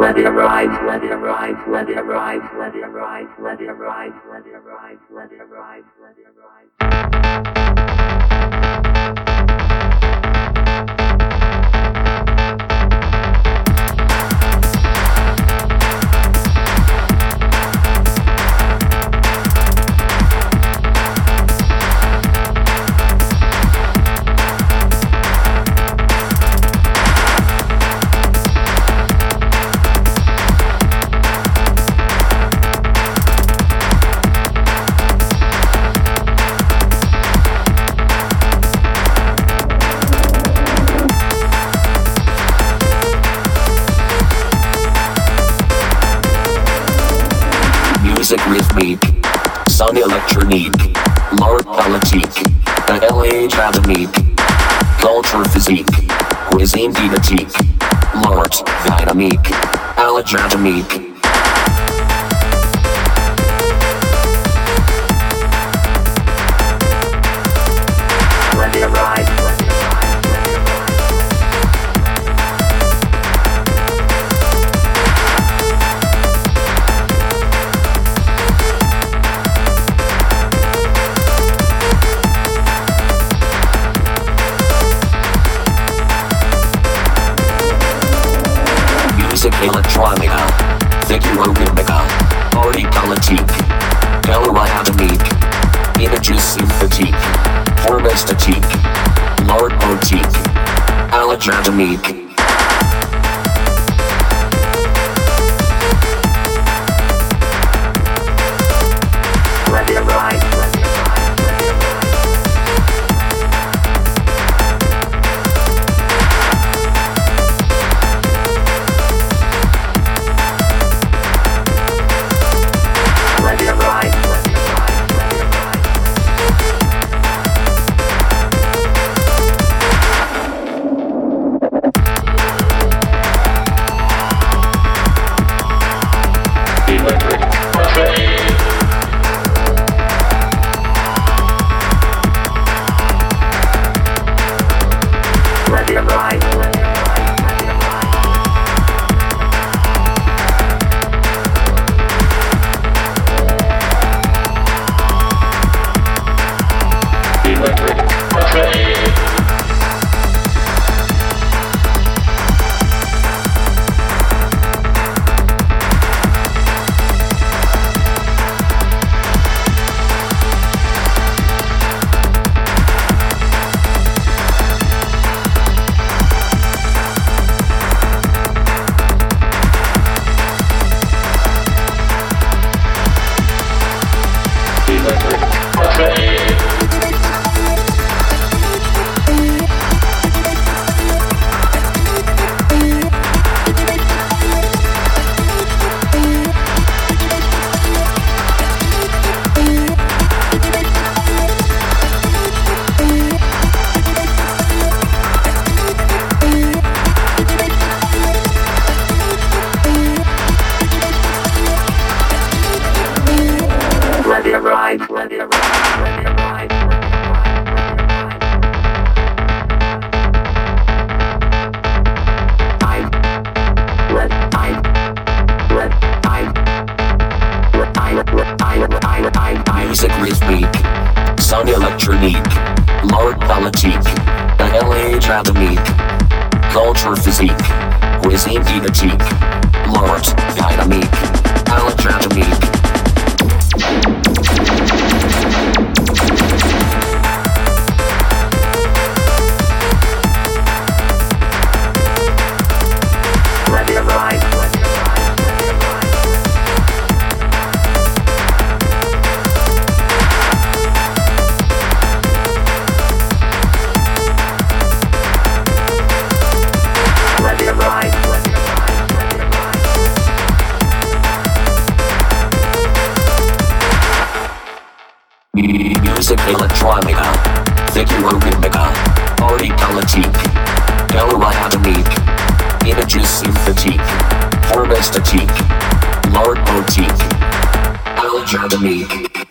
let it arrive, let it arrive, let it arrive, let it arrive, let it arrive, let it arrive, let it arrive, let it arrive. Music rhythmique, son électronique, l'art politique, la LA académique, culture physique, cuisine didactique, l'art dynamique, à la académique. Let it arrive, let it arrive, let it arrive. Musique électronica, figuro-rhythmica, party politique, color académique, images synthétiques, forme esthétique, l'art poétique, à la académique. Let it arrive, let it arrive, let it arrive. Let it arrive, let it arrive, let it arrive. Electric Cafe. Let it arrive, let it arrive, let it arrive. Electric Cafe. Electric Cafe. Let it arrive, let it arrive, let it arrive, let it arrive, let it arrive. Music rhythmique, son électronique, l'art politique, la LA académique, culture physique, cuisine didactique, l'art dynamique, à la académique. Let it arrive, let it arrive, let it arrive. Let it arrive, let it arrive, let it arrive. Music électronica, figuro-rhythmica, party politique, color académique, images synthétiques, forme esthétique, l'art poétique, à la académique.